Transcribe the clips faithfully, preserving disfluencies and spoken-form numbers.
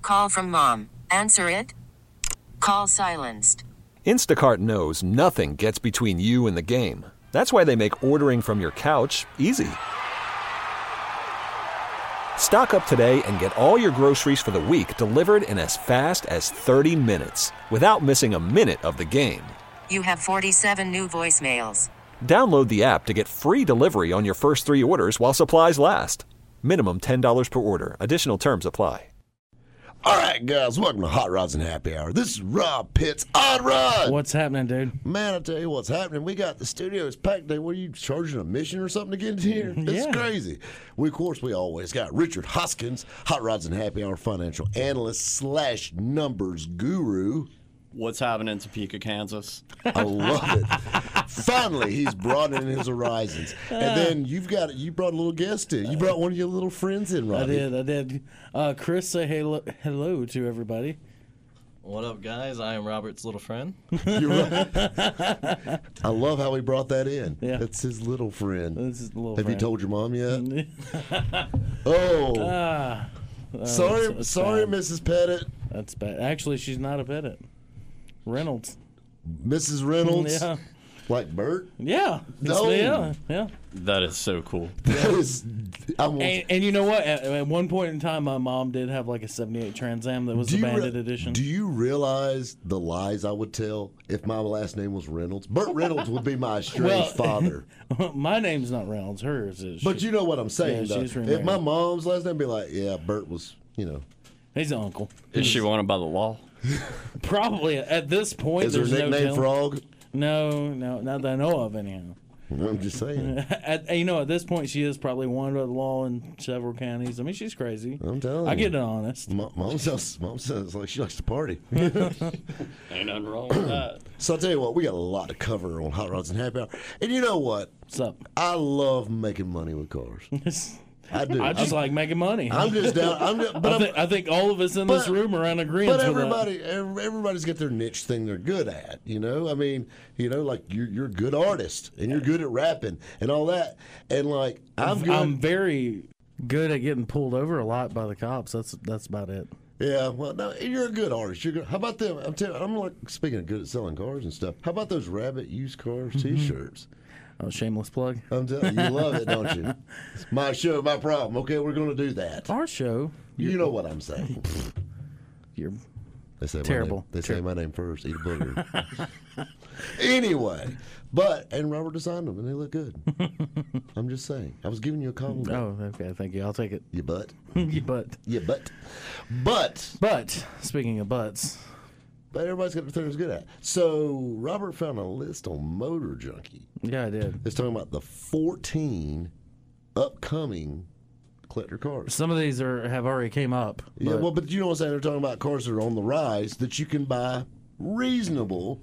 Call from mom. Answer it. Call silenced. Instacart knows nothing gets between you and the game. That's why they make ordering from your couch easy. Stock up today and get all your groceries for the week delivered in as fast as thirty minutes without missing a minute of the game. You have forty-seven new voicemails. Download the app to get free delivery on your first three orders while supplies last. Minimum ten dollars per order. Additional terms apply. All right, guys, welcome to Hot Rods and Happy Hour. This is Rob Pitts on Rod. What's happening, dude? Man, I tell you what's happening. We got the studio. It's packed today. What are you charging a mission or something to get in here? It's Yeah. crazy. We, of course, we always got Richard Hoskins, Hot Rods and Happy Hour financial analyst slash numbers guru. What's happening in Topeka, Kansas? I love it. Finally, he's broadening his horizons. And then you've got you brought a little guest in. You brought one of your little friends in, Robbie. I did, I did. Uh, Chris, say hello, hello to everybody. What up, guys? I am Robert's little friend. You're right. I love how he brought that in. Yeah. That's his little friend. This is a little Have friend. you told your mom yet? oh. Ah, oh, sorry, it's- it's sorry, bad. Missus Pettit. That's bad. Actually, she's not a Pettit. Reynolds. Missus Reynolds. Yeah. Like Bert? Yeah. It's- No. Yeah. Yeah. That is so cool. That is. I'm, And, and you know what? At, at one point in time, my mom did have like a seventy-eight Trans Am that was do the you re- banded edition. Do you realize the lies I would tell if my last name was Reynolds? Burt Reynolds would be my estranged Well, father. My name's not Reynolds. Hers is. But She- you know what I'm saying, Yeah, though. she's If remarried. my mom's last name be like, yeah, Bert was, you know. He's an uncle. Is she wanted by the law? Probably at this point. Is her there's no nickname telling. Frog? No, no, not that I know of, anyhow. I'm just saying. At, you know, at this point, she is probably wanted by the law in several counties. I mean, she's crazy. I'm telling you. I get it honest. Mom, mom sounds, mom sounds like she likes to party. Ain't nothing wrong with that. So I'll tell you what, we got a lot to cover on Hot Rods and Happy Hour. And you know what? What's up? I love making money with cars. I do. I just I'm, like making money. I'm just down. I'm just, but I, I'm, think, I think all of us in this but- room are in agreement But with that. everybody, ev- everybody's got their niche thing they're good at. You know, I mean, you know, like you're you're a good artist and you're good at rapping and all that. And like I'm good. I'm very good at getting pulled over a lot by the cops. That's that's about it. yeah, well, no, you're a good artist. You're good. How about them? I'm telling. I'm like speaking of good at selling cars and stuff. How about those Rabbit used cars T-shirts? Oh, shameless plug. I'm telling you, you love it, don't you? It's my show, my problem. Okay, we're going to do that. Our show. You know what I'm saying. You're They say Terrible. My name, they say Terrible. my name first. Eat a booger. Anyway, but and Robert designed them, and they look good. I'm just saying. I was giving you a compliment. oh, okay. Thank you. I'll take it. You butt. You butt. You butt. But But speaking of butts, but everybody's got their things good at. So Robert found a list on Motor Junkie. yeah, I did. It's talking about the fourteen upcoming collector cars. Some of these are have already came up. Yeah, but- well, but you know what I'm saying? They're talking about cars that are on the rise that you can buy reasonable.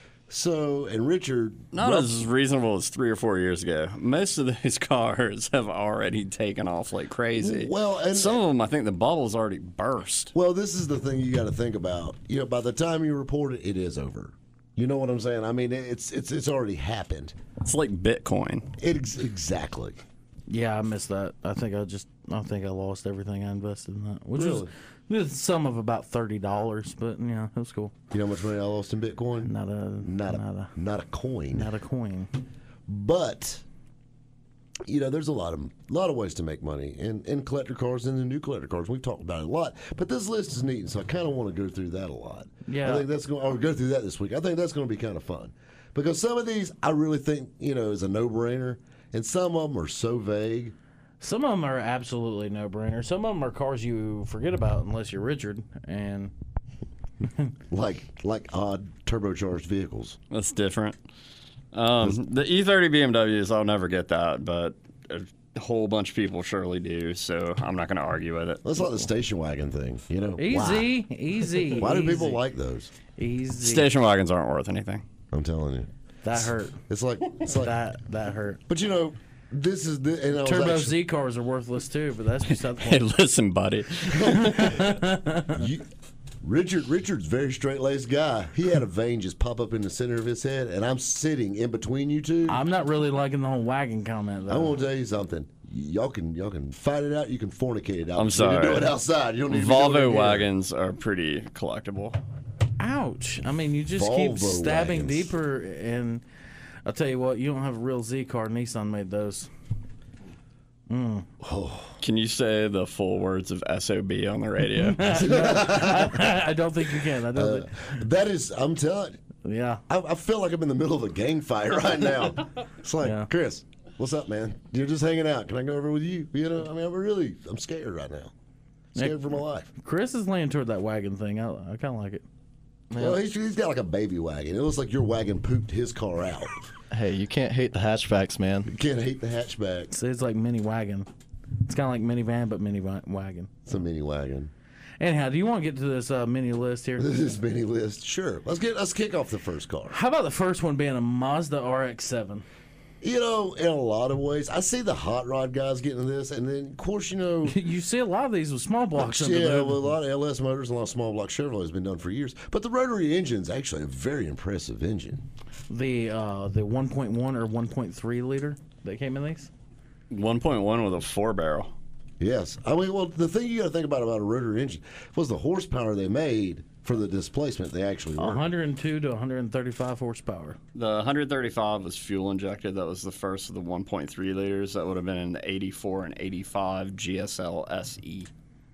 So, and Richard, Not Rob- as reasonable as three or four years ago. Most of these cars have already taken off like crazy. Well, and Some of them, I think the bubble's already burst. well, this is the thing you got to think about. You know, by the time you report it, it is over. You know what I'm saying? I mean, it's it's it's already happened. It's like Bitcoin. It ex- exactly. Yeah, I missed that. I think I just, I think I lost everything I invested in that, which Really? was with some of about thirty dollars. But yeah, it was cool. You know how much money I lost in Bitcoin? Not a, Not a not a, not a coin. not a coin. But you know, there's a lot of lot of ways to make money in, in collector cars and the new collector cars. We've talked about it a lot, but this list is neat, and so I kind of want to go through that a lot. Yeah. I think that's going. I'll go through that this week. I think that's going to be kind of fun because some of these I really think you know is a no brainer, and some of them are so vague. Some of them are absolutely no brainer. Some of them are cars you forget about unless you're Richard. And Like like odd turbocharged vehicles. That's different. Um, the E thirty B M Ws, I'll never get that, but a whole bunch of people surely do, so I'm not going to argue with it. That's like the station wagon thing, you know. easy, easy. Why, Why do people easy, like those? easy? Station wagons aren't worth anything. I'm telling you, That hurt. it's like it's like. That that hurt. But you know, this is the and I was Turbo actually- Z cars are worthless too, but that's beside the Hey, point. listen, buddy. You, Richard Richard's a very straight laced guy. He had a vein just pop up in the center of his head, and I'm sitting in between you two. I'm not really liking the whole wagon comment though. I want to tell you something. y'all can y'all can fight it out. You can fornicate it out. I'm You sorry. need to do it outside. You don't need to be doing it Volvo in here. wagons are pretty collectible. Ouch. I mean, you just keep Volvo stabbing wagons. deeper, and I'll tell you what, you don't have a real Z car. Nissan made those. Can you say the full words of S O B on the radio? I don't think you can. I don't Uh, that is, I'm telling. think. Yeah. I, I feel like I'm in the middle of a gang fight right now. It's like, Yeah. Chris, what's up, man? You're just hanging out. Can I go over with you? You know, I mean, I'm really, I'm scared right now. Scared Nick- for my life. Chris is leaning toward that wagon thing. I, I kind of like it. Well, he's, he's got like a baby wagon. It looks like your wagon pooped his car out. Hey, you can't hate the hatchbacks, man. You can't hate the hatchback. So it's like mini wagon. It's kind of like minivan, but mini wa- wagon. It's a mini wagon. Anyhow, do you want to get to this uh, mini list here? This is mini list. Sure. Let's get let's kick off the first car. How about the first one being a Mazda R X seven? You know, in a lot of ways, I see the hot rod guys getting this, and then of course, you know, You see a lot of these with small blocks under yeah, them. well, a lot of L S motors and a lot of small block Chevrolet has been done for years. But the rotary engine's actually a very impressive engine. The uh, the one point one or one point three liter that came in these. one point one with a four barrel. Yes, I mean, well, the thing you got to think about about a rotary engine was the horsepower they made for the displacement they actually were. one hundred two to one hundred thirty-five horsepower. The one hundred thirty-five was fuel injected. That was the first of the one point three liters. That would have been in the eighty-four and eighty-five G S L S E.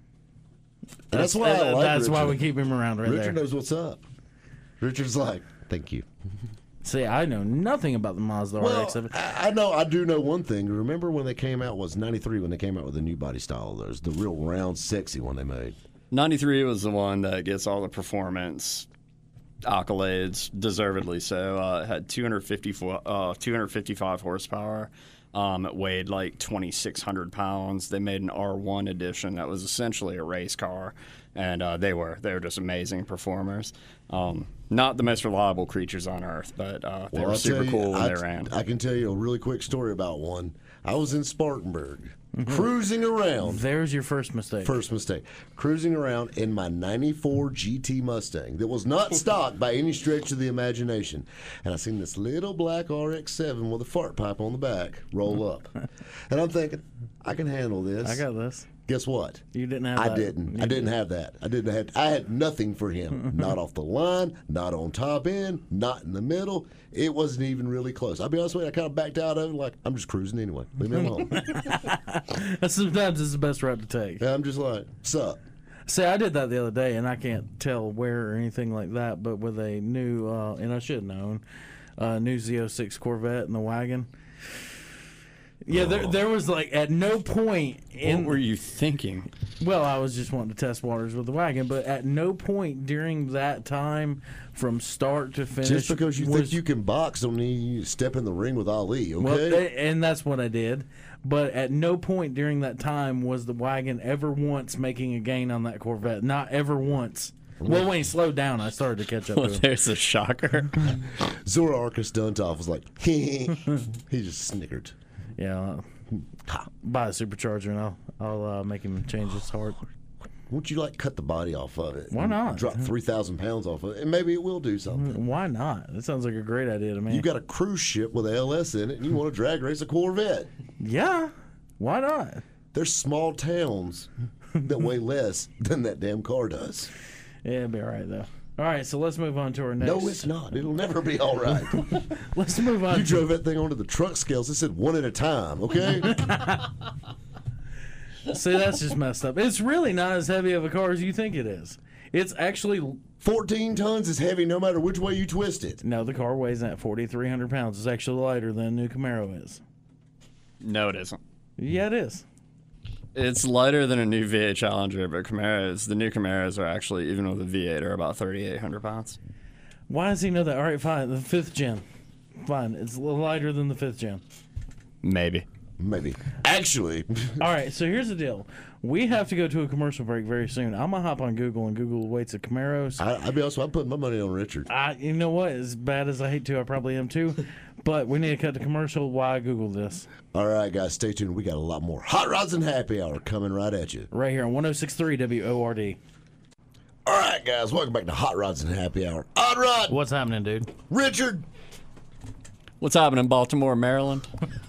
And that's why I like That's why Richard. we keep him around right Richard there. knows what's up. Richard's like, thank you. See, I know nothing about the Mazda R Well, X seven. I I know, I do know one thing. Remember when they came out, was ninety-three when they came out with the new body style of those, the real round, sexy one they made. ninety-three was the one that gets all the performance accolades, deservedly so. Uh, it had two hundred fifty, uh, two hundred fifty-five horsepower. Um, it weighed like twenty-six hundred pounds. They made an R one edition that was essentially a race car, and uh, they were they were just amazing performers. Um, not the most reliable creatures on earth, but uh, they Well, were I'll super tell you, cool when I, they ran. I can tell you a really quick story about one. I was in Spartanburg, Mm-hmm. cruising around. There's your first mistake. First mistake. Cruising around in my ninety-four G T Mustang that was not stock by any stretch of the imagination. And I seen this little black R X seven with a fart pipe on the back roll up. And I'm thinking, I can handle this. I got this. Guess what? You didn't have I that. didn't. You I didn't have that. I didn't have. I had nothing for him. Not off the line. Not on top end. Not in the middle. It wasn't even really close. I'll be honest with you. I kind of backed out of it. Like I'm just cruising anyway. Leave me alone. Sometimes it's the best route to take. And I'm just like, sup. See, I did that the other day, and I can't tell where or anything like that, but with a new, uh, and I should have known, uh, new Z oh six Corvette in the wagon. Yeah, there, there was like at no point in. What were you thinking? Well, I was just wanting to test waters with the wagon, but at no point during that time, from start to finish, Just because you was, think you can box, don't mean you step in the ring with Ali. Okay. Well, a- and that's what I did. But at no point during that time was the wagon ever once making a gain on that Corvette. Not ever once. Well, when he slowed down, I started to catch up Well, to him. there's a shocker. Zora Arcus Duntov was like, he just snickered. Yeah, uh, buy a supercharger and I'll I'll uh, make him change his heart. Won't you like cut the body off of it? Why and not? Drop three thousand pounds off of it, and maybe it will do something. Why not? That sounds like a great idea to me. You've got a cruise ship with a L S in it, and you want to drag race a Corvette. Yeah, why not? There's small towns that weigh less than that damn car does. Yeah, it'll be all right though. All right, so let's move on to our next. No, it's not. It'll never be all right. Let's move on. You to- drove that thing onto the truck scales. It said one at a time, okay? See, that's just messed up. It's really not as heavy of a car as you think it is. It's actually fourteen tons is heavy no matter which way you twist it. no. The car weighs at forty-three hundred pounds. It's actually lighter than a new Camaro is. No, it isn't. Yeah, it is. It's lighter than a new V eight Challenger, but Camaros, the new Camaros are actually, even with a V eight, are about thirty-eight hundred pounds. Why does he know that? All right, fine. The fifth gen. Fine. It's a little lighter than the fifth gen. Maybe. Maybe. Actually, All right, so here's the deal. We have to go to a commercial break very soon. I'm going to hop on Google and Google the weights of Camaros. I, I'll be honest, I'm putting my money on Richard. I, you know what? As bad as I hate to, I probably am too. But we need to cut the commercial while I Google this. All right, guys, stay tuned. We got a lot more Hot Rods and Happy Hour coming right at you. Right here on one oh six point three W O R D. All right, guys, welcome back to Hot Rods and Happy Hour. Hot Rod, What's happening, dude? Richard. What's happening in Baltimore, Maryland?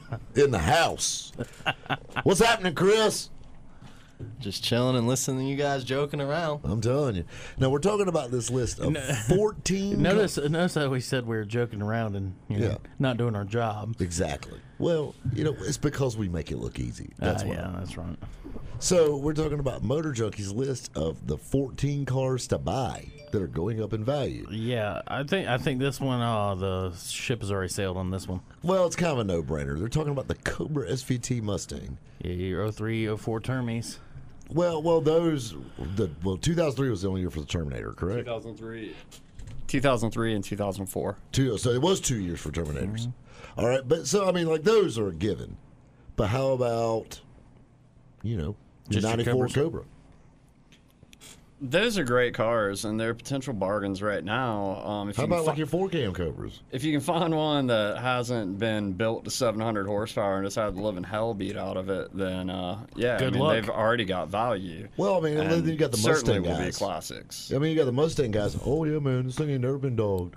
in the house. What's happening, Chris? Just chilling and listening to you guys joking around. I'm telling you. Now, we're talking about this list of fourteen. Notice, notice how we said we were joking around and you know, Yeah. not doing our job. Exactly. Well, you know, it's because we make it look easy. That's uh, why. Yeah, that's right. So we're talking about Motor Junkie's list of the fourteen cars to buy that are going up in value. Yeah, I think I think this one, uh, the ship has already sailed on this one. Well, it's kind of a no-brainer. They're talking about the Cobra S V T Mustang. Yeah, your oh three, oh four Termies. Well, well, those the well, two thousand three was the only year for the Terminator, correct? two thousand three. two thousand three and two thousand four. Two, so it was two years for Terminators. Mm-hmm. All right, but so I mean, like those are a given. But how about, you know, Just your ninety-four Cobras? Cobra? Those are great cars, and they're potential bargains right now. Um, if How you can about fi- like your four cam Cobras? if you can find one that hasn't been built to seven hundred horsepower and just had the living hell beat out of it, then uh, yeah, Good I mean luck. they've already got value. Well, I mean, and then And you got the certainly Mustang will be guys. classics. I mean, you got the Mustang guys. Oh yeah, man, this thing ain't never been dogged.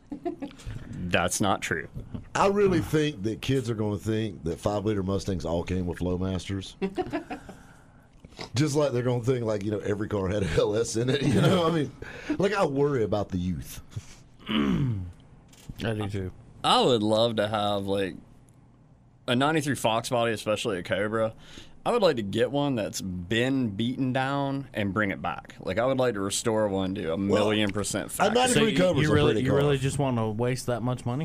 That's not true. I really think that kids are going to think that five liter Mustangs all came with Flowmasters. Just like they're going to think, like, you know, every car had a L S in it. You know, I mean, like, I worry about the youth. I do too. I would love to have like a ninety-three Fox body, especially a Cobra. I would like to get one that's been beaten down and bring it back. Like I would like to restore one to a million percent a factory. ninety- So Three you, Cobras you are really, pretty you car. really just want to waste that much money?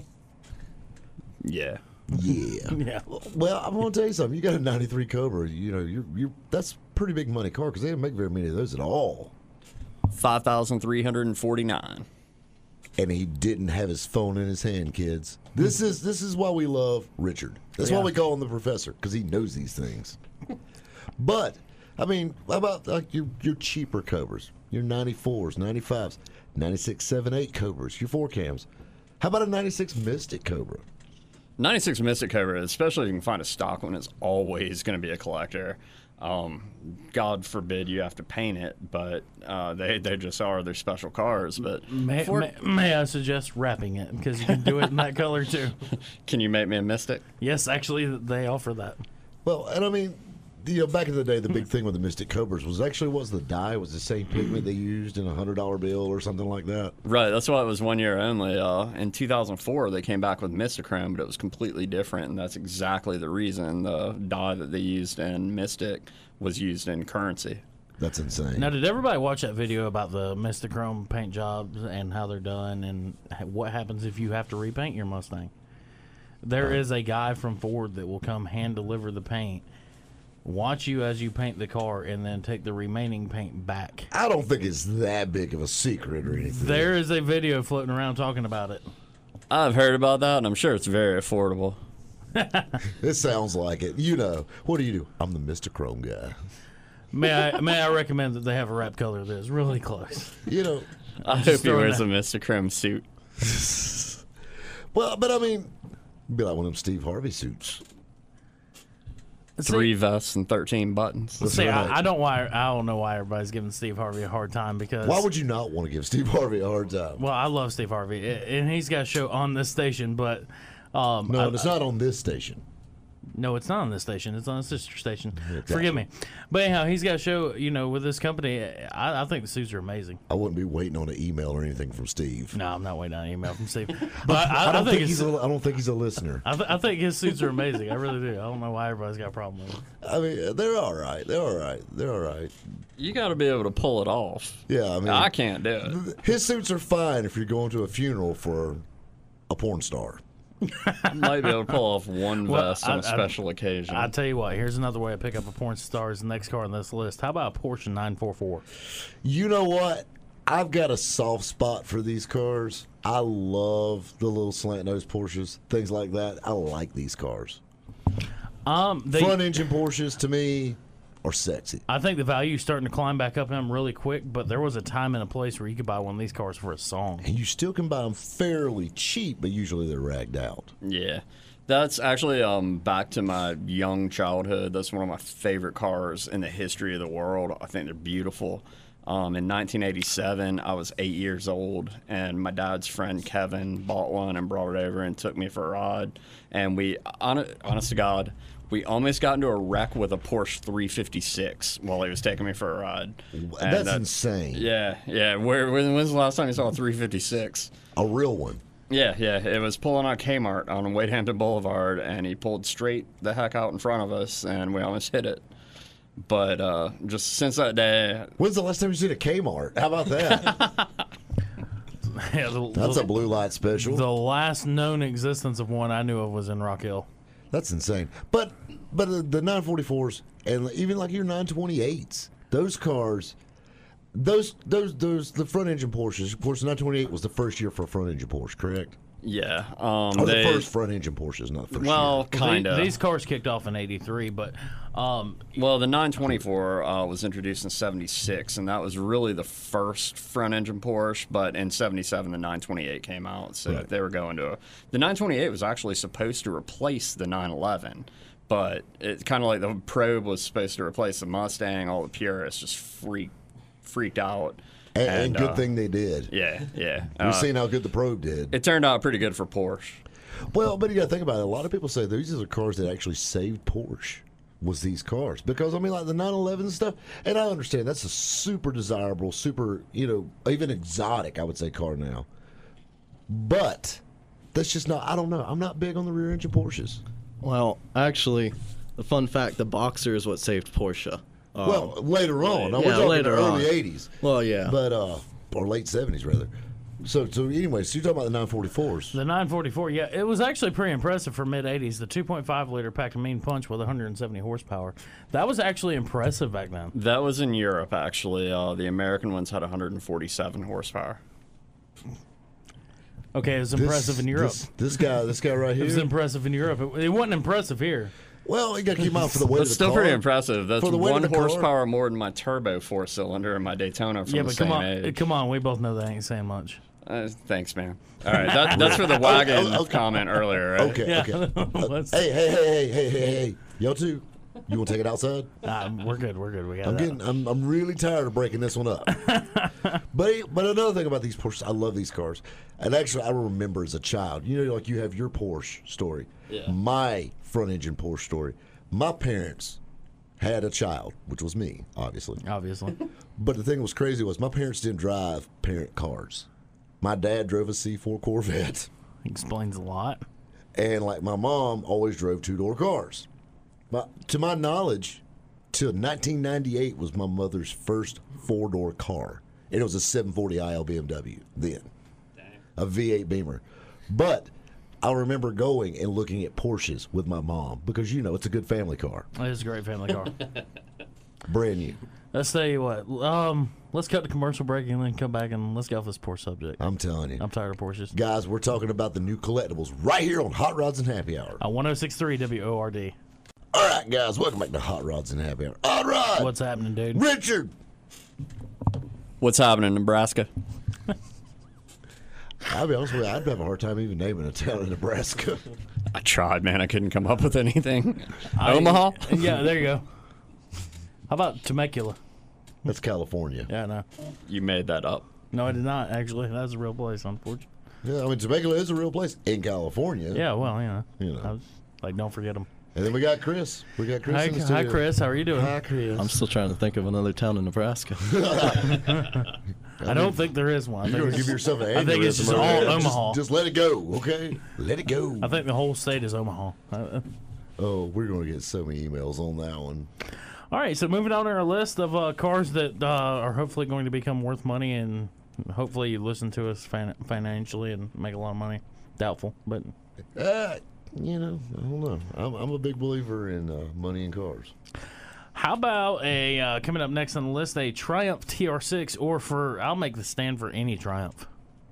Yeah. Yeah. Yeah. Well, I'm going to tell you something. You got a ninety-three Cobra. You know, you're, you're that's a pretty big money car because they don't make very many of those at all. five thousand three hundred forty-nine. And he didn't have his phone in his hand, kids. This is this is why we love Richard. That's why Yeah. we call him the professor, because he knows these things. But I mean, how about like your your cheaper Cobras, your ninety-fours, ninety-fives, ninety-six seven eight Cobras, your four cams. How about a ninety-six Mystic Cobra? ninety-six Mystic Cobra, especially if you can find a stock one, is always going to be a collector. Um, God forbid you have to paint it, but uh, they they just are. They're special cars. But May, for- may, may I suggest wrapping it because you can do it in that color too. can you make me a Mystic? Yes, actually, they offer that. Well, and I mean, you know, back in the day, the big thing with the Mystic Cobras was actually was the dye was the same pigment they used in a hundred dollar bill or something like that. Right, that's why it was one year only. Uh, in two thousand four, they came back with Mystachrome, but it was completely different, and that's exactly the reason the dye that they used in Mystic was used in Currency. That's insane. Now, did everybody watch that video about the Mystachrome paint jobs and how they're done and ha- what happens if you have to repaint your Mustang? There is a guy from Ford that will come hand deliver the paint, watch you as you paint the car, and then take the remaining paint back. I don't think it's that big of a secret or anything. There is a video floating around talking about it. I've heard about that, and I'm sure it's very affordable. It sounds like it. You know, what do you do? I'm the Mister Chrome guy. May I may I recommend that they have a wrap color that is really close. You know, I just hope he throwing wears that- a Mystachrome suit. well, but I mean, be like one of them Steve Harvey suits. Three vests and thirteen buttons. See, right. I, I don't why I don't know why everybody's giving Steve Harvey a hard time because Why would you not want to give Steve Harvey a hard time? well, I love Steve Harvey and he's got a show on this station, but um, No, I- and it's not on this station. No, it's not on this station. It's on a sister station. Forgive me. But anyhow, he's got a show, you know, with this company. I, I think the suits are amazing. I wouldn't be waiting on an email or anything from Steve. No, I'm not waiting on an email from Steve. But I, I don't I think, think, he's. it's, A, I don't think he's a listener. I, th- I think his suits are amazing. I really do. I don't know why everybody's got a problem with it. I mean, they're all right. They're all right. They're all right. You got to be able to pull it off. Yeah, I mean, I can't do it. his suits are fine if you're going to a funeral for a porn star. I might be able to pull off one Well, vest on I- a I- special occasion. I tell you what, here's another way to pick up a porn star's next car on this list. How about a Porsche nine forty-four? You know what? I've got a soft spot for these cars. I love the little slant nose Porsches, things like that. I like these cars. Um, they, Front engine Porsches to me are sexy. I think the value is starting to climb back up in them really quick, but there was a time and a place where you could buy one of these cars for a song. And you still can buy them fairly cheap, but usually they're ragged out. Yeah. That's actually um, back to my young childhood. That's one of my favorite cars in the history of the world. I think they're beautiful. Um, in nineteen eighty-seven, I was eight years old, and my dad's friend Kevin bought one and brought it over and took me for a ride. And we, hon- honest to God, we almost got into a wreck with a Porsche three fifty-six while he was taking me for a ride. And That's that- insane. Yeah, yeah. Where, when, when's the last time you saw a three fifty-six? A real one. Yeah, yeah. It was pulling on Kmart on Wade Hampton Boulevard, and he pulled straight the heck out in front of us, and we almost hit it. But uh, just since that day, When's the last time you seen a Kmart? How about that? Yeah, the, That's the, a blue light special. the last known existence of one I knew of was in Rock Hill. That's insane. But but the, the nine forty-fours and even like your nine twenty-eights, those cars, those those those the front engine Porsches. Of course, the nine twenty-eight was the first year for a front engine Porsche, correct? yeah. Um, Or they, the first front engine Porsches, not the first well, year. kind of. These, these cars kicked off in eighty-three, but um, Well, the nine twenty-four uh, was introduced in seventy-six, and that was really the first front-engine Porsche. But in seventy-seven, the nine twenty-eight came out, so Right. they were going to a, the nine twenty-eight was actually supposed to replace the nine eleven, but it's kind of like the Probe was supposed to replace the Mustang. All the purists just freaked freaked out. And, and good uh, thing they did. Yeah, yeah. We've Uh, seen how good the Probe did. it turned out pretty good for Porsche. Well, but you got to think about it. A lot of people say these are the cars that actually saved Porsche. Was these cars because I mean like the nine eleven and stuff, and I understand that's a super desirable, super you know even exotic I would say car now, but that's just not. I don't know. I'm not big on the rear engine Porsches. Well, actually, the fun fact: the Boxer is what saved Porsche. Um, Well, later on, now, yeah, we're talking later the early on. eighties, well, yeah. but uh, or late seventies rather. So, so anyway, so you're talking about the nine forty-fours. the nine forty-four, yeah, it was actually pretty impressive for mid eighties. The two point five liter packed a mean punch with one hundred seventy horsepower. That was actually impressive back then. That was in Europe, actually. Uh, the American ones had one hundred forty-seven horsepower. Okay, it was This- impressive in Europe. This, this guy, this guy right It was here. impressive in Europe. It, it wasn't impressive here. Well, you got to keep in mind for the weight That's of the still car. pretty impressive. That's For the weight one of the car. horsepower more than my turbo four cylinder and my Daytona from yeah, the but same come on, age. come on, we both know that ain't saying much. Uh, thanks, man. All right, that, that's for the wagon Oh, okay. comment earlier, right? Okay, Yeah, okay. let's- Hey, hey, hey, hey, hey, hey, hey, y'all too. You want to take it outside? Nah, we're good. We're good. We got I'm that. getting, I'm, I'm really tired of breaking this one up. but, but another thing about these Porsches, I love these cars, and actually, I remember as a child. You know, like you have your Porsche story, Yeah. my front engine Porsche story. My parents had a child, which was me, obviously. Obviously. But the thing that was crazy was my parents didn't drive parent cars. My dad drove a C four Corvette. Explains a lot. And like my mom always drove two door cars. But to my knowledge, till nineteen ninety-eight was my mother's first four door car, and it was a seven forty I L B M W then, a V eight Beamer. But I remember going and looking at Porsches with my mom because you know it's a good family car, It is a great family car. brand new. Let's tell you what. Um, let's cut the commercial break and then come back and let's get off this Porsche subject. I'm telling you, I'm tired of Porsches. guys, we're talking about the new collectibles right here on Hot Rods and Happy Hour. Uh, one oh six point three W O R D. All right, guys, welcome back to Hot Rods and Happy Hour. All right, What's happening, dude? Richard. What's happening in Nebraska? I'll be honest with you, I'd have a hard time even naming a town in Nebraska. I tried, man. I couldn't come up with anything. Omaha? Yeah, there you go. How about Temecula? That's California. Yeah, no. You made that up. No, I did not, actually. That's a real place, unfortunately. Yeah, I mean, Temecula is a real place in California. Yeah, well, you know. You know. I was, like, don't forget them. And then we got Chris. We got Chris Hi, in the hi, studio. Chris. How are you doing? Hi, Chris. I'm still trying to think of another town in Nebraska. I don't think there is one. I You're think, going to it's, give yourself an I think it's aneurysm just over all there. Omaha. Just, just let it go, okay? Let it go. I think the whole state is Omaha. Uh, Oh, we're going to get so many emails on that one. All right, so moving on to our list of uh, cars that uh, are hopefully going to become worth money, and hopefully you listen to us fin- financially and make a lot of money. Doubtful, but Uh, you know, I don't know. I'm, I'm a big believer in uh, money and cars. how about a uh, coming up next on the list, a Triumph T R six, or for I'll make the stand for any Triumph.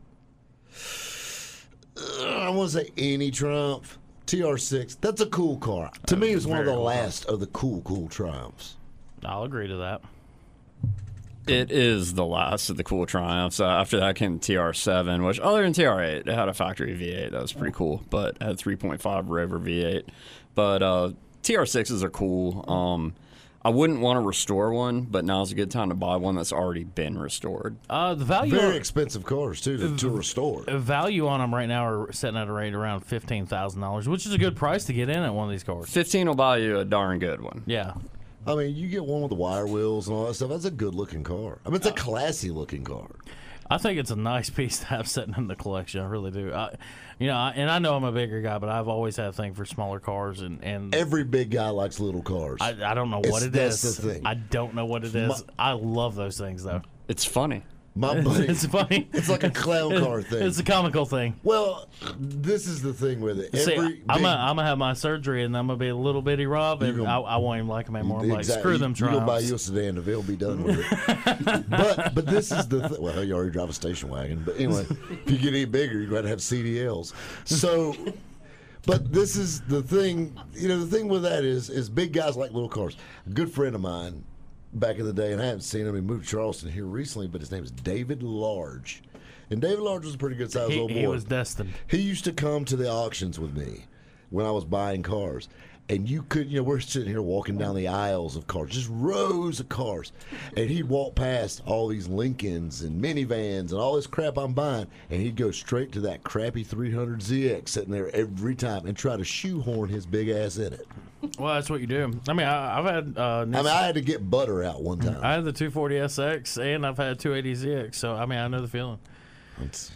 Uh, I want to say any Triumph. T R six, that's a cool car. To me, it's one of the very cool car. last of the cool, cool Triumphs. I'll agree to that. It is the last of the cool Triumphs. Uh, after that came the T R seven, which other than T R eight, it had a factory V eight. That was pretty cool, but it had three point five Rover V eight. But uh, T R sixes are cool. Um, I wouldn't want to restore one, but now's a good time to buy one that's already been restored. Uh, the value Very on, expensive cars too to, to restore. the value on them right now are setting at a rate around fifteen thousand dollars, which is a good price to get in at one of these cars. Fifteen will buy you a darn good one. Yeah. I mean, you get one with the wire wheels and all that stuff. That's a good looking car. I mean, it's a classy looking car. I think it's a nice piece to have sitting in the collection. I really do. I, you know, I, and I know I'm a bigger guy, but I've always had a thing for smaller cars, and, and Every big guy likes little cars. I, I don't know It's- what it that's is. the thing. I don't know what it is. I love those things though. It's funny. My buddy, It's funny. It's like a clown car thing. It's a comical thing. Well, this is the thing with it. See, Every I'm big- gonna I'm gonna have my surgery, and I'm gonna be a little bitty Rob, and gonna- I, I won't even like him anymore. I'm like, Exactly. screw them You, you go buy Triumphs. you a sedan, and they'll be done with it. but but this is the th- well, you already drive a station wagon. But anyway, if you get any bigger, you're going to have C D Ls. So, but this is the thing. You know, the thing with that is is big guys like little cars. A good friend of mine back in the day, and I haven't seen him. He moved to Charleston here recently, but his name is David Large. And David Large was a pretty good sized He, old boy. he was destined. He used to come to the auctions with me when I was buying cars. And you could, you know, we're sitting here walking down the aisles of cars, just rows of cars. And he'd walk past all these Lincolns and minivans and all this crap I'm buying. And he'd go straight to that crappy three hundred Z X sitting there every time and try to shoehorn his big ass in it. Well, that's what you do. I mean, I, I've had uh, I mean, I had to get butter out one time. I had the two forty S X, and I've had two eighty Z X. So I mean, I know the feeling. It's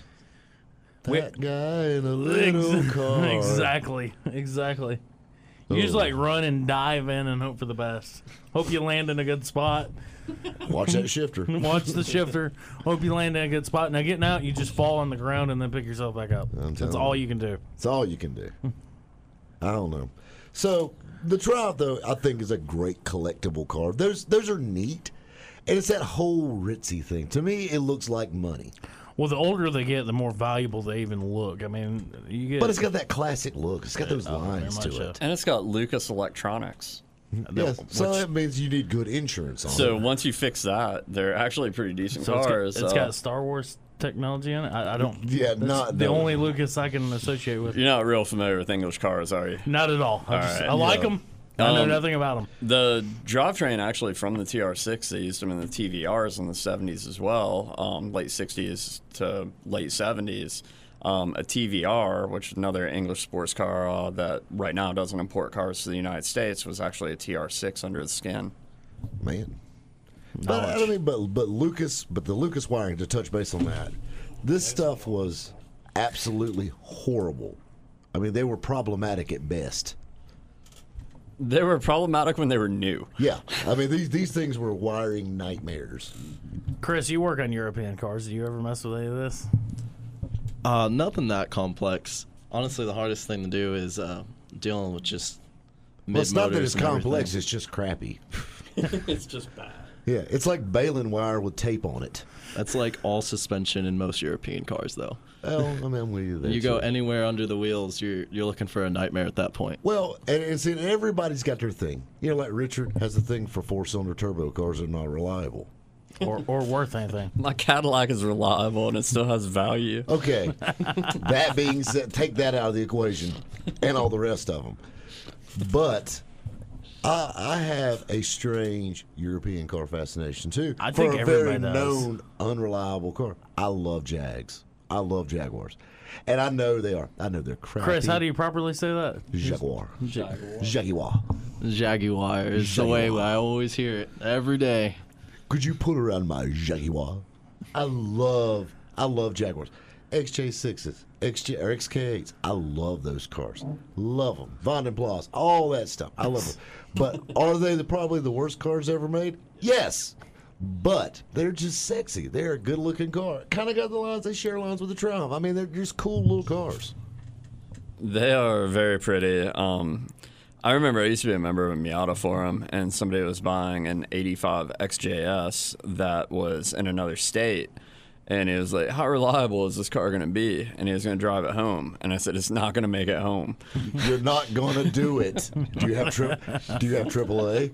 We- that guy in a little car. Exactly. Exactly. You just Oh. like run and dive in and hope for the best. Hope you land in a good spot. Watch that shifter. Watch the shifter. Hope you land in a good spot. Now getting out, you just fall on the ground and then pick yourself back up. I'm That's telling all you. you can do. It's all you can do. I don't know. So the Triumph, though, I think is a great collectible car. Those those are neat, and it's that whole ritzy thing. To me, it looks like money, Well, the older they get, the more valuable they even look. I mean, you get. but it's got that classic look. It's got those Oh, very lines much to so. it. And it's got Lucas Electronics. Yes, so which- that means you need good insurance on So it. once you fix that, they're actually pretty decent so it's got, cars. it's uh, got Star Wars technology in it. I, I don't. Yeah, that's not the no. only Lucas I can associate with. You're not real familiar with English cars, are you? Not at all. I, All just, right. I like Yeah. them. I know Um, nothing about them. The drivetrain actually from the T R six, they used them in the T V Rs in the seventies as well, um, late sixties to late seventies. Um, a T V R, which is another English sports car uh, that right now doesn't import cars to the United States, was actually a T R six under the skin. Man. But I don't mean, but but Lucas, but the Lucas wiring, to touch base on that, this stuff was absolutely horrible. I mean, they were problematic at best. They were problematic when they were new. Yeah, I mean these these things were wiring nightmares. Chris, you work on European cars. Do you ever mess with any of this? Uh, nothing that complex. Honestly, the hardest thing to do is uh, dealing with just mid Well, it's not that motors it's and complex; everything. it's just crappy. It's just bad. Yeah, it's like baling wire with tape on it. That's like all suspension in most European cars, though. Well, I mean, I'm with you there. You go too. anywhere under the wheels, you're you're looking for a nightmare at that point. Well, and, and see, everybody's got their thing. You know, like Richard has a thing for four-cylinder turbo cars that are not reliable. Or, or worth anything? My Cadillac is reliable and it still has value. Okay, that being said, take that out of the equation, and all the rest of them. But I, I have a strange European car fascination too. I think for a very everybody does. known unreliable car. I love Jags. I love Jaguars, and I know they are. I know they're crappy. Chris, how do you properly say that? Jaguar? Jaguar. Jaguar is the way Jaguar. I always hear it every day. Could you put around my Jaguar? I love, I love Jaguars. X J sixes, X J or X K eights. I love those cars. Love them. Von den Bloss, all that stuff. I love them. But are they the, probably the worst cars ever made? Yes. But they're just sexy. They're a good-looking car. Kind of got the lines. They share lines with the Triumph. I mean, they're just cool little cars. They are very pretty. Um, I remember I used to be a member of a Miata forum, and somebody was buying an eighty-five X J S that was in another state. And he was like, how reliable is this car going to be? And he was going to drive it home. And I said, it's not going to make it home. You're not going to do it. Do you have tri- Do you have triple A?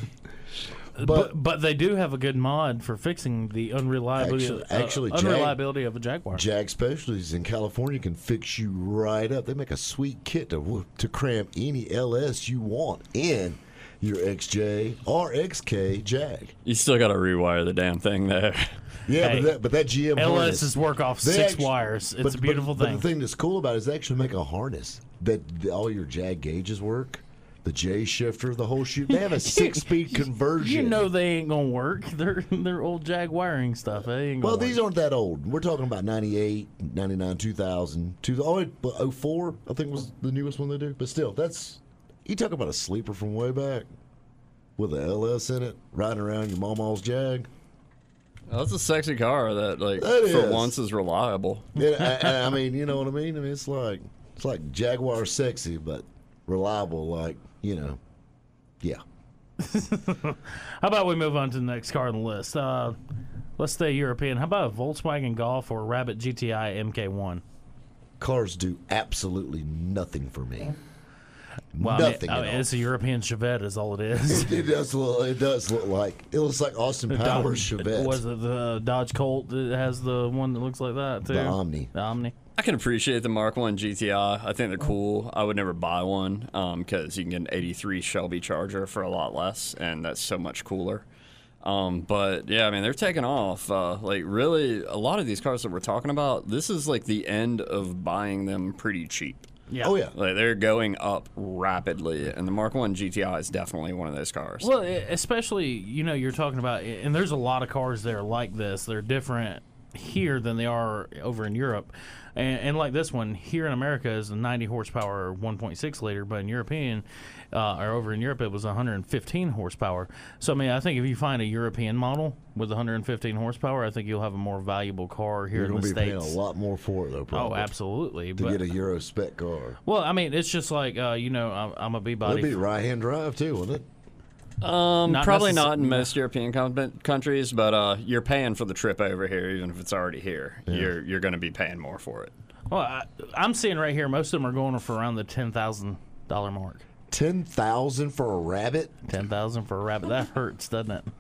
But, but they do have a good mod for fixing the unreliability, Actually- uh, actually, Jag- unreliability of a Jaguar. Jag Specialties in California can fix you right up. They make a sweet kit to to cram any L S you want in. your X J or X K Jag. You still got to rewire the damn thing there. Yeah, Hey, but, that, but that G M harness. L S's work off they six actu- wires. It's but- a beautiful but, thing. But the thing that's cool about it is they actually make a harness that the, all your Jag gauges work. The J shifter, the whole shoot. They have a six-speed conversion. You know they ain't gonna work. They're they're old Jag wiring stuff. They ain't gonna Well, these work. aren't that old. We're talking about ninety-eight, ninety-nine, two thousand. Two, oh, wait, but oh four, I think was the newest one they do. But still, that's... You talk about a sleeper from way back with an L S in it, riding around your mama's Jag. That's a sexy car that, like, That for is. once is reliable. Yeah, I, I- I mean, you know what I mean? I mean, it's like it's like Jaguar sexy, but reliable. Like, you know, yeah. How about we move on to the next car on the list? Uh, let's stay European. How about a Volkswagen Golf or a Rabbit G T I M K one? Cars do absolutely nothing for me. Well, I mean, nothing. I at mean, all. it's a European Chevette, is all it is. It does look. It does look like. It looks like Austin Powers Chevette. Was it the Dodge Colt that has the one that looks like that too? The Omni. The Omni. I can appreciate the Mark one G T I. I think they're cool. I would never buy one because you can get an eighty-three Shelby Charger for a lot less, and that's so much cooler. Um, but yeah, I mean, they're taking off. Uh, like, really, a lot of these cars that we're talking about, this is like the end of buying them pretty cheap. Yeah. Oh yeah. Like, they're going up rapidly, and the Mark one G T I is definitely one of those cars. Well, e- especially, you know, you're talking about, and there's a lot of cars that are like this. They're different here than they are over in Europe. And, and like this one, here in America is a ninety horsepower one point six liter, but in European, uh, or over in Europe, it was one hundred fifteen horsepower. So, I mean, I think if you find a European model with one hundred fifteen horsepower, I think you'll have a more valuable car here You're in going the to be States. paying a lot more for it, though. Probably, Oh, absolutely. To But, get a Euro spec car. well, I mean, it's just like, uh, you know, I'm, I'm a B-body. It'd be right-hand drive too, wouldn't it? Um, Not probably necess- not in most European com- countries, but uh, you're paying for the trip over here, even if it's already here. You're you're going to be paying more for it. Well, I, I'm seeing right here, most of them are going for around the ten thousand dollars mark. Ten thousand for a Rabbit. ten thousand for a Rabbit. That hurts, doesn't it?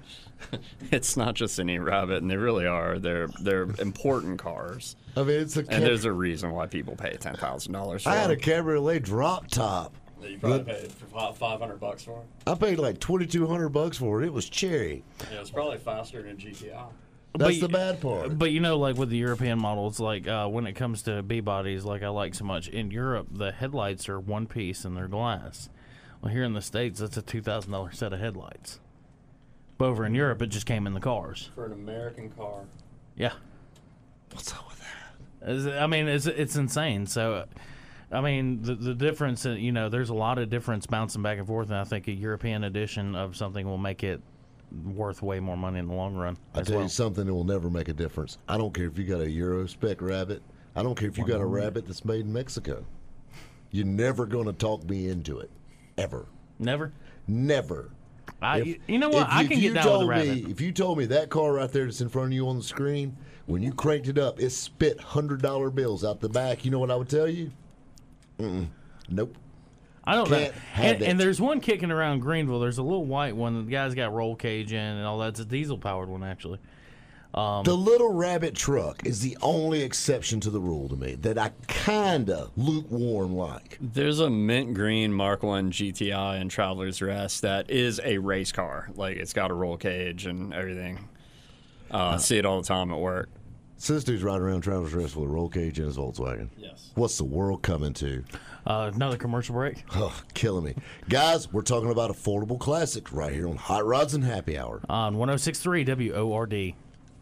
It's not just any Rabbit, and they really are. They're they're important cars, I mean, it's a. and Cab- there's a reason why people pay ten thousand dollars for I had a them. cabriolet drop top. You probably paid for five hundred bucks for it. I paid like twenty two hundred bucks for it. It was cherry. Yeah, it's probably faster than G T I. That's But- the bad part. But you know, like with the European models, like uh, when it comes to B bodies, like I like so much in Europe, the headlights are one piece and they're glass. Well, here in the States, that's a two thousand dollar set of headlights. But over in Europe, it just came in the cars. For an American car. Yeah, What's up with that? Is it- I mean, it's it's insane. So, I mean, the the difference, uh, you know, there's a lot of difference bouncing back and forth, and I think a European edition of something will make it worth way more money in the long run. I as tell well. you something that will never make a difference. I don't care if you got a Euro spec Rabbit. I don't care if you got a Rabbit that's made in Mexico. You're never going to talk me into it, ever, Never. never. I, If- you know what? if- I if can you get down with told a Rabbit. me, if you told me that car right there that's in front of you on the screen, when you cranked it up, it spit hundred dollar bills out the back. You know what I would tell you? Mm-mm. Nope. I don't know. Can't have And, it. and there's one kicking around Greenville. There's a little white one. The guy's got roll cage in and all that. It's a diesel powered one, actually. Um, The little Rabbit truck is the only exception to the rule to me that I kinda lukewarm like. There's a mint green Mark one G T I in Traveler's Rest that is a race car. Like, it's got a roll cage and everything. Uh, I see it all the time at work. So this dude's riding around Travelers Rest with a roll cage in his Volkswagen. Yes. What's the world coming to? uh, another commercial break. Oh, killing me. Guys, we're talking about affordable classics right here on Hot Rods and Happy Hour. On one oh six point three W O R D.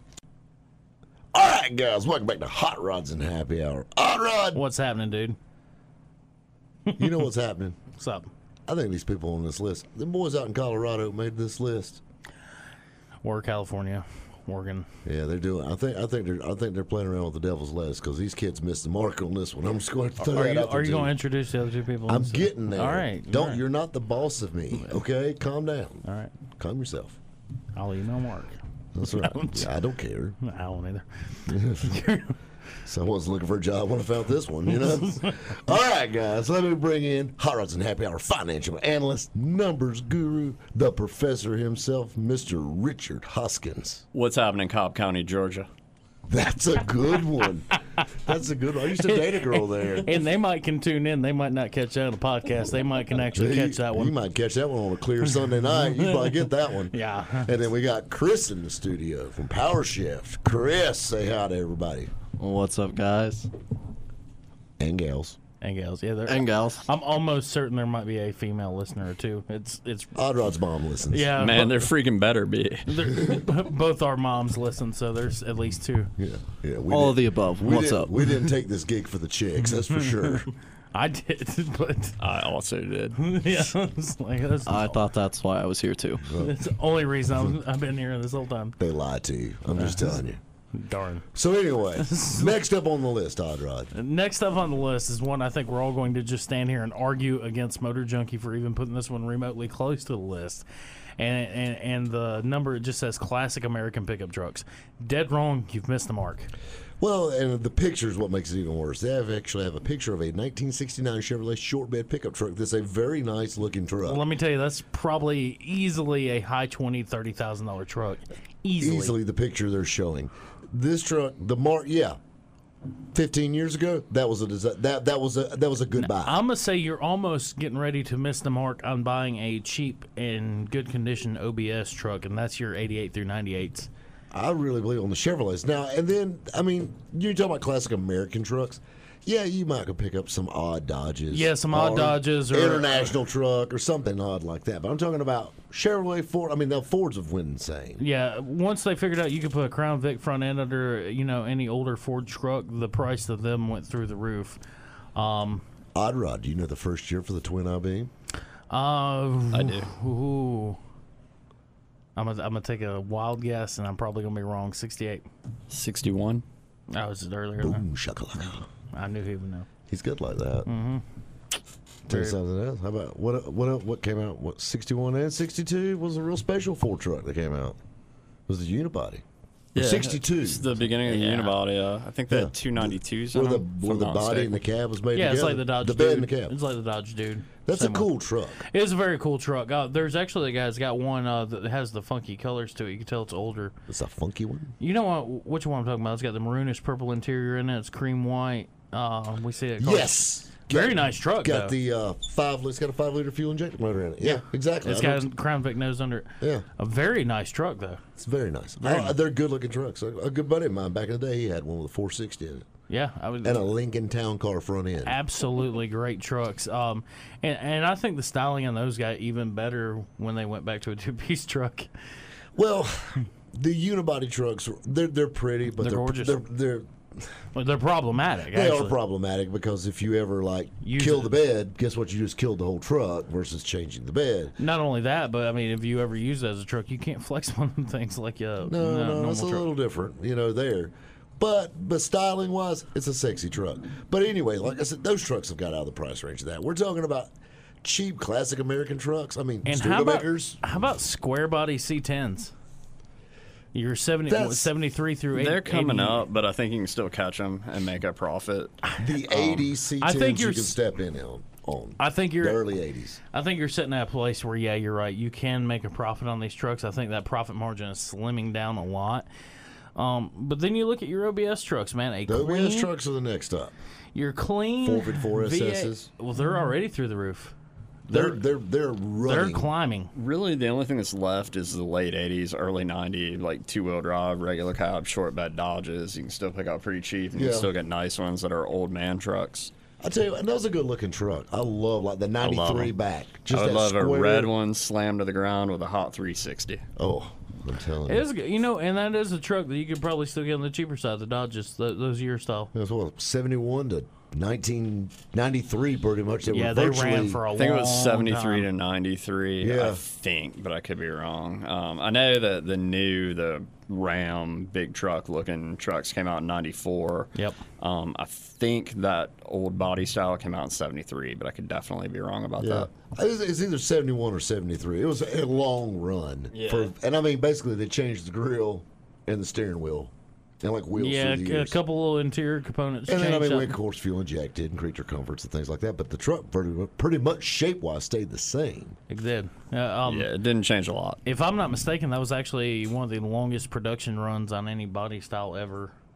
All right, guys, welcome back to Hot Rods and Happy Hour. Hot Rod! What's happening, dude? You know what's happening? What's up? I think these people on this list, the boys out in Colorado made this list. Or California, Oregon. Yeah, they're doing. I think. I think they're. I think they're playing around with the devil's lettuce because these kids missed the mark on this one. I'm just going to throw Are that you, out there are you too. going to introduce the other two people? I'm Let's- getting there. All right. Don't. all right. You're not the boss of me. Okay, calm down. All right. Calm yourself. I'll email Mark. That's right. Yeah, I don't care. I don't either. Someone's looking for a job when I found this one, you know? All right, guys, let me bring in Hot Rods and Happy Hour financial analyst, numbers guru, the professor himself, Mister Richard Hoskins. What's happening in Cobb County, Georgia? That's a good one. That's a good one. I used to date a girl there. And they might can tune in. They might not catch that on the podcast. They might can actually catch that one. You might catch that one on a clear Sunday night. You probably get that one. Yeah. And then we got Chris in the studio from Power Shift. Chris, say hi to everybody. What's up, guys? And gals. And gals, yeah, they're- And gals. I'm almost certain there might be a female listener or two. It's it's Odd Rod's mom listens. yeah, Man, bo- they're freaking better be. they're- both our moms listen, so there's at least two. Yeah. yeah we All did- of the above. we What's didn't- up? We didn't take this gig for the chicks, that's for sure. I did, but I also did. yeah, it's like, that's, I thought that's why I was here too. that's the only reason I'm, I've been here this whole time. They lied to you. I'm just telling you. Darn. So anyway, next up on the list, Odd Rod. Next up on the list is one I think we're all going to just stand here and argue against Motor Junkie for even putting this one remotely close to the list. And, and and the number, it just says classic American pickup trucks. Dead wrong, you've missed the mark. Well, and the picture is what makes it even worse. They have actually have a picture of a nineteen sixty-nine Chevrolet short bed pickup truck. That's a very nice looking truck. Well, let me tell you, that's probably easily a high twenty, thirty thousand dollar truck. Easily. Easily the picture they're showing. This truck, the mark, yeah, fifteen years ago, that was a desi- that that was a that was a good buy. I'm gonna say you're almost getting ready to miss the mark on buying a cheap and good condition O B S truck, and that's your eighty-eight through ninety-eights. I really believe on the Chevrolets now. And then, I mean, you talk about classic American trucks. Yeah, you might could pick up some odd Dodges. Yeah, some odd or Dodges or- international truck or something odd like that. But I'm talking about Chevrolet Ford. I mean, the Fords have went insane. Yeah, once they figured out you could put a Crown Vic front end under, you know, any older Ford truck, the price of them went through the roof. Um, Odd Rod, do you know the first year for the Twin I-Beam? uh, I do. Ooh. I'm gonna, I'm gonna take a wild guess, and I'm probably gonna be wrong. sixty-eight. sixty-one. I was just earlier. There. Boom, shakalaka. I knew he would know. He's good like that. Mm-hmm. Tell you something else. How about what? What? What came out? What? sixty-one and sixty-two was a real special Ford truck that came out. It was the unibody. Or sixty-two. It's the beginning of the Yeah. unibody. Uh, I think they Yeah. had two ninety-twos Where in the them, if where I'm the not body and the mistaken. cab was made Yeah, together. it's like the Dodge The Dude. bed and the cab. It's like the Dodge Dude. That's Same a one. cool truck. It is a very cool truck. Uh, there's actually a guy that's got one uh, that has the funky colors to it. You can tell it's older. It's a funky one. You know what? Which one I'm talking about? It's got the maroonish purple interior in it. It's cream white. Uh, we see it. Yes. Very Got- nice truck. Got though. the uh, five. It's got a five liter fuel injector motor in it. Yeah, exactly. It's I know got a Crown Vic nose under it. Yeah. A very nice truck though. It's very nice. Uh, they're good looking trucks. A, a good buddy of mine back in the day, he had one with a four sixty in it Yeah, I would. and a Lincoln Town Car front end. Absolutely great trucks. Um, and, and I think the styling on those got even better when they went back to a two piece truck. Well, the unibody trucks, they're they're pretty, but They're they're gorgeous. They're, they're Well, they're problematic. they actually. are problematic because if you ever like Use kill it. the bed, guess what? You just killed the whole truck versus changing the bed. Not only that, but I mean, if you ever use it as a truck, you can't flex one of them things like a No, no, normal it's a truck. little different, you know. There, but but styling wise, it's a sexy truck. But anyway, like I said, those trucks have got out of the price range of that. We're talking about cheap classic American trucks. I mean, And how about, Studebakers. how about square body C tens? You're seventy, That's- seventy-three through eighty. They're coming eighty. up, but I think you can still catch them and make a profit. The eighties C tens I think you you're can s- step in on. on I think the you're. early eighties. I think you're sitting at a place where, yeah, you're right. You can make a profit on these trucks. I think that profit margin is slimming down a lot. Um, but then you look at your O B S trucks, man. A The O B S clean, trucks are the next up. Your clean four fifty-four V eight S Ss. Well, they're already through the roof. They're they're they're They're running. climbing. Really, the only thing that's left is the late eighties, early nineties, like two-wheel drive, regular cab, short bed Dodges. You can still pick up pretty cheap, and you Yeah. can still get nice ones that are old man trucks. I tell you, and that was a good looking truck. I love like the ninety-three 'em. back. I Just would that love a square- red one slammed to the ground with a hot three sixty. Oh, I'm telling It you. is, good, you know, and that is a truck that you could probably still get on the cheaper side. The Dodges, th those year style. It was what seventy-one to nineteen ninety-three, pretty much. They Yeah, were they virtually, ran for a I think it was long seventy-three time. to ninety-three. Yeah. I think, but I could be wrong. Um, I know that the new, the Ram big truck looking trucks came out in ninety-four. Yep. Um, I think that old body style came out in seventy-three, but I could definitely be wrong about Yeah, that. it's, it's either seventy-one or seventy-three. It was a long run. Yeah. For, and I mean, basically, they changed the grill and the steering wheel, and like wheels Yeah, through the a years. couple little interior components. And then I changed mean, we, up. of course, fuel injected and creature comforts and things like that. But the truck pretty, pretty much shape wise stayed the same. It did. Uh, um, Yeah, it didn't change a lot. If I'm not mistaken, that was actually one of the longest production runs on any body style ever.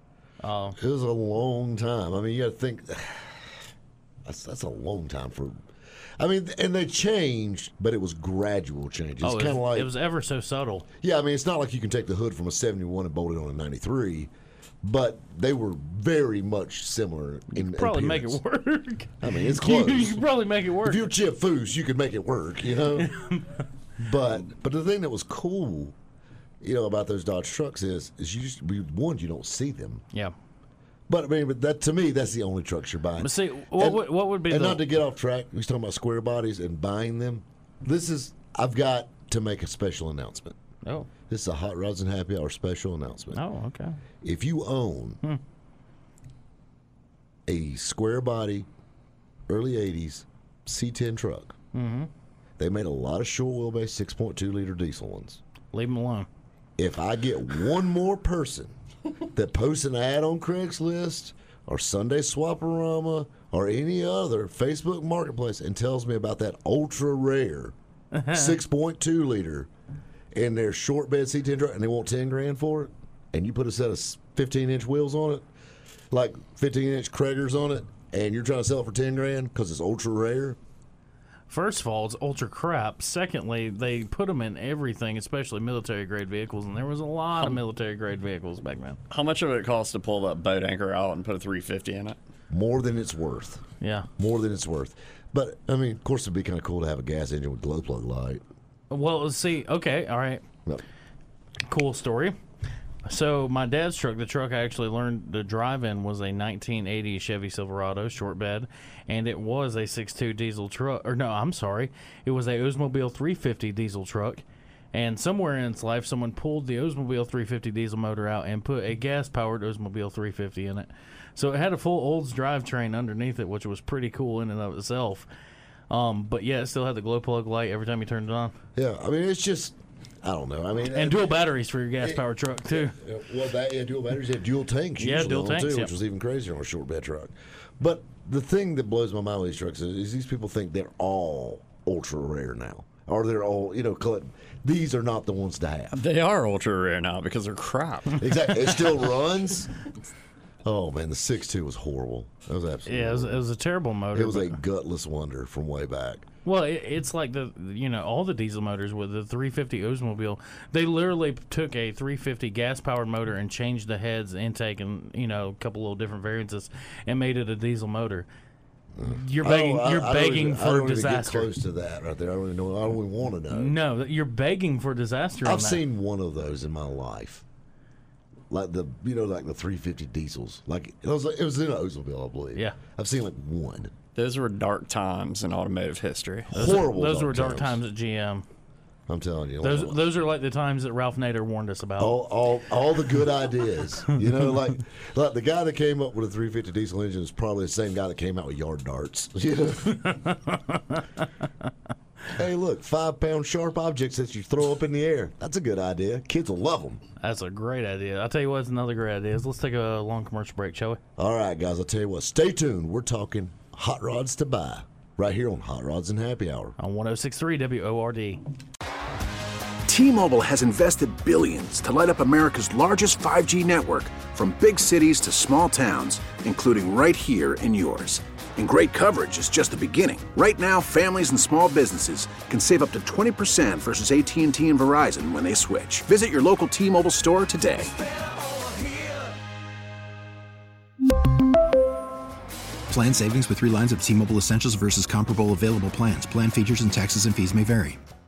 Oh. It was a long time. I mean, you got to think that's that's a long time for. I mean, and they changed, but it was gradual changes. Oh, It's it, kind of was, like it was ever so subtle. yeah. I mean, it's not like you can take the hood from a seventy-one and bolt it on a ninety-three, but they were very much similar. In Probably make it appearance. work. I mean, it's you, close. you could probably make it work. If you're Chip Foose, you could make it work, you know. but but the thing that was cool, you know, about those Dodge trucks is is you just one you don't see them. yeah. But I mean, but that to me, that's the only trucks you're buying. But see, what, And- would, what would be and the... not to get off track, we was talking about square bodies and buying them. This is I've got to make a special announcement. Oh. This is a Hot Rods and Happy Hour special announcement. Oh, okay. If you own Hmm. a square body, early eighties C ten truck, mm-hmm. they made a lot of short wheelbase six point two liter diesel ones. Leave them alone. If I get one more person that posts an ad on Craigslist or Sunday Swaparama or any other Facebook Marketplace and tells me about that ultra rare six point two liter in their short bed C ten truck and they want ten grand for it, and you put a set of fifteen inch wheels on it, like fifteen inch Krager's on it, and you're trying to sell it for ten grand because it's ultra rare. First of all, it's ultra crap. Secondly, they put them in everything, especially military-grade vehicles, and there was a lot of military-grade vehicles back then. How much of it costs to pull that boat anchor out and put a three fifty in it? More than it's worth. Yeah. More than it's worth. But, I mean, of course, it'd be kind of cool to have a gas engine with glow plug light. Well, see, okay, all right. No. Cool story. So my dad's truck, the truck I actually learned to drive in, was a nineteen eighty Chevy Silverado short bed, and it was a six two diesel truck. Or no, I'm sorry, it was a Oldsmobile three fifty diesel truck. And somewhere in its life, someone pulled the Oldsmobile three fifty diesel motor out and put a gas-powered Oldsmobile three fifty in it. So it had a full Olds drivetrain underneath it, which was pretty cool in and of itself. Um, but yeah, it still had the glow plug light every time you turned it on, Yeah, I mean, it's just, I don't know. I mean, and dual batteries for your gas-powered truck too. Yeah, well, that yeah, dual batteries have dual tanks. Yeah, usually dual on them, tanks, too, yeah. which was even crazier on a short bed truck. But the thing that blows my mind with these trucks is, is these people think they're all ultra rare now, or they're all you know. collect- These are not the ones to have. They are ultra rare now because they're crap. Exactly. It still runs. Oh man, the six two was horrible. That was absolutely. Yeah, it was, it was a terrible motor. It was but- a gutless wonder from way back. Well, it, it's like the you know all the diesel motors with the three fifty Oldsmobile. They literally took a three fifty gas powered motor and changed the heads, intake, and you know a couple little different variances, and made it a diesel motor. You're begging. I don't- I- you're I don't begging even- I for don't even get disaster. close to that right there. I don't even know. I don't even want to know. No, you're begging for disaster. on I've that. seen one of those in my life, like the you know like the three fifty diesels. Like it was it was in an Oldsmobile, I believe. Yeah. I've seen like one. Those were dark times in automotive history. Horrible. Those were dark times at G M. I'm telling you. Those all, those are like the times that Ralph Nader warned us about. all, all all the good ideas. You know, like like the guy that came up with a three fifty diesel engine is probably the same guy that came out with yard darts. You know. Hey, look, five pound sharp objects that you throw up in the air. That's a good idea. Kids will love them. That's a great idea. I'll tell you what's another great idea is let's take a long commercial break, shall we? All right, guys, I'll tell you what. Stay tuned. We're talking hot rods to buy right here on Hot Rods and Happy Hour. On one oh six point three W O R D. T-Mobile has invested billions to light up America's largest five G network, from big cities to small towns, including right here in yours. And great coverage is just the beginning. Right now, families and small businesses can save up to twenty percent versus A T and T and Verizon when they switch. Visit your local T-Mobile store today. Plan savings with three lines of T-Mobile Essentials versus comparable available plans. Plan features and taxes and fees may vary.